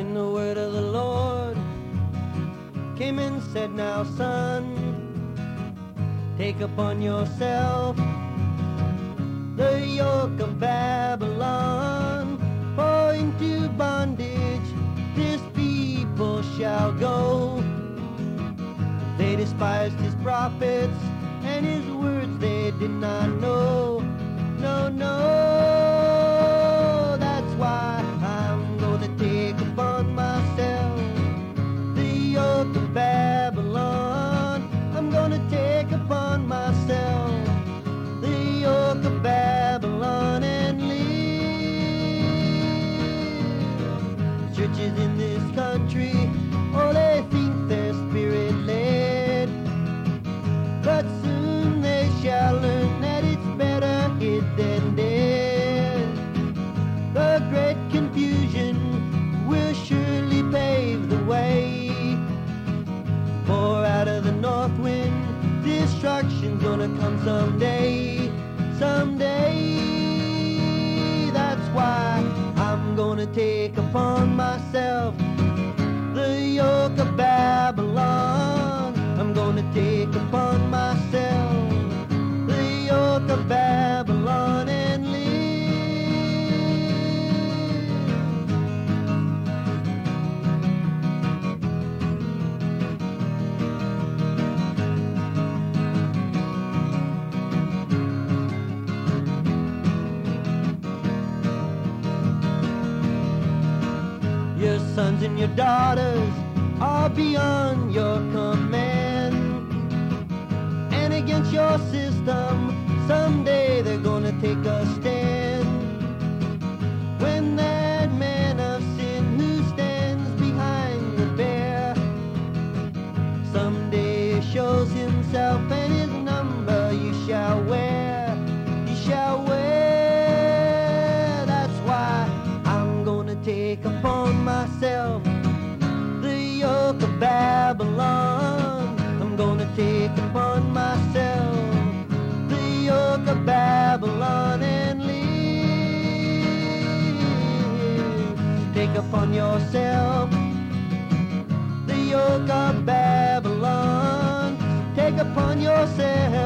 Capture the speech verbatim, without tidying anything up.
Then the word of the Lord came and said, now son, take upon yourself the yoke of Babylon, for into bondage this people shall go. They despised his prophets, and his words they did not know. No, no, that's why I'm gonna take upon myself the yoke of Babylon. I'm gonna take upon myself the yoke of Babylon and live. Churches in this country, oh, they think they're spirit-led, but soon they shall learn that it's better hid than dead. The great confusion will surely pave the way, for out of the north wind destruction's gonna come someday, someday. That's why I'm gonna take upon myself the yoke of Babylon. I'm gonna take upon myself the yoke of Babylon and live. Your sons and your daughters are beyond your command, and against your system someday they're gonna take a stand. When that man of sin who stands behind the bear someday shows himself, and his number you shall wear, you shall wear. That's why I'm gonna take upon myself the yoke of Babylon. I'm gonna take upon myself the yoke of Babylon and live. Take upon yourself the yoke of Babylon. Take upon yourself